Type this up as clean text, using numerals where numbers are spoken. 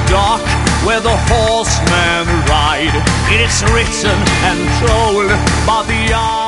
dark where the horsemen ride. It's written and told by the eye